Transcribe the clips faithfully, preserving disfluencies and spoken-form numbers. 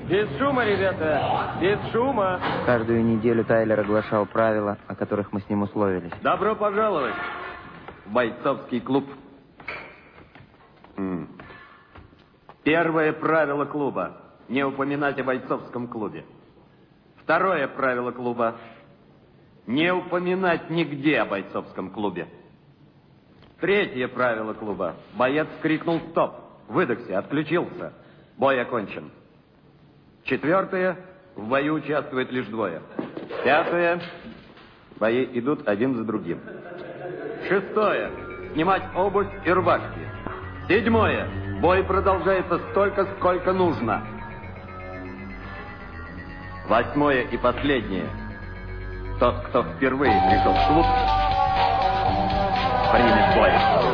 Без шума, ребята, без шума. Каждую неделю Тайлер оглашал правила, о которых мы с ним условились. Добро пожаловать в бойцовский клуб. М. Первое правило клуба – не упоминать о бойцовском клубе. Второе правило клуба – не упоминать нигде о бойцовском клубе. Третье правило клуба – боец крикнул «стоп», выдохся, отключился, бой окончен. Четвертое – в бою участвует лишь двое. Пятое – бои идут один за другим. Шестое – снимать обувь и рубашки. Седьмое – бой продолжается столько, сколько нужно. Восьмое и последнее – тот, кто впервые пришел в клуб, примет бой.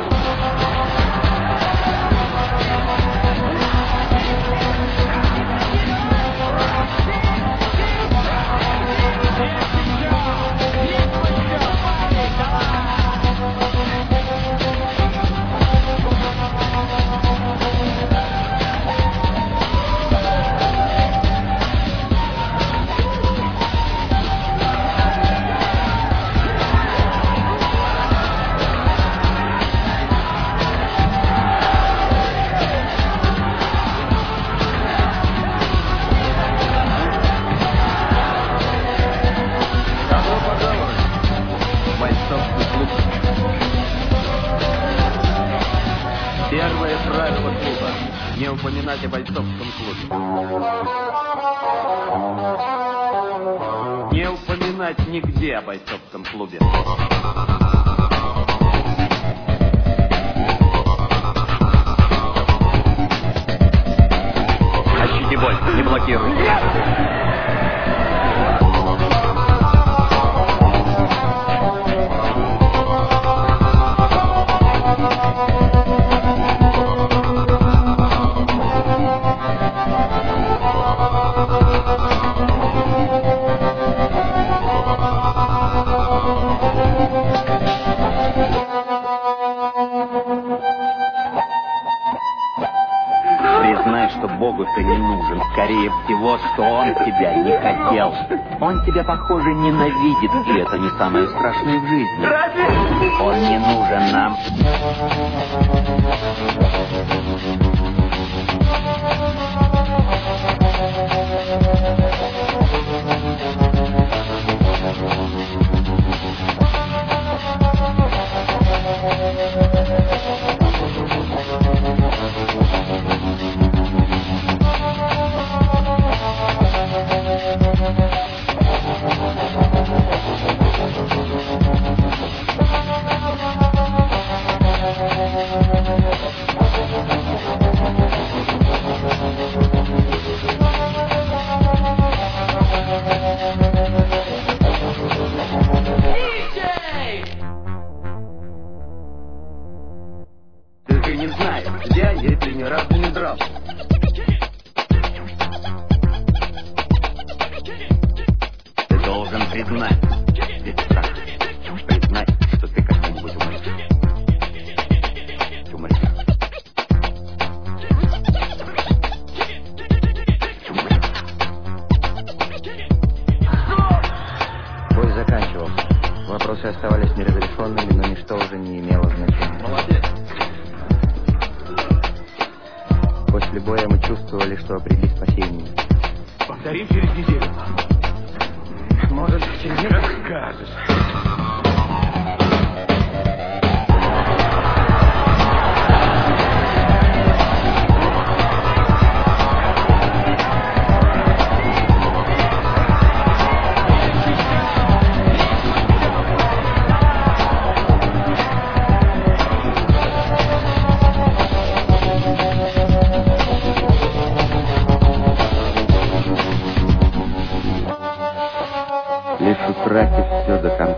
Первое правило клуба – не упоминать о бойцовском клубе. Не упоминать нигде о бойцовском клубе. Ощути боль, не блокируй. Богу ты не нужен. Скорее всего, что он тебя не хотел. Он тебя, похоже, ненавидит, и это не самое страшное в жизни. Он не нужен нам. Ты не знаешь, я если ни разу не дрался. Ты должен признать, признать, что ты когда-нибудь умрешь. Ты умрешь. Бой заканчивался. Вопросы оставались неразрешенными, но ничто уже не имело значения. Молодец. После боя мы чувствовали, что обрели спасение. Повторим через неделю. Может, через неделю? Как скажешь. Лишь утратив все до конца.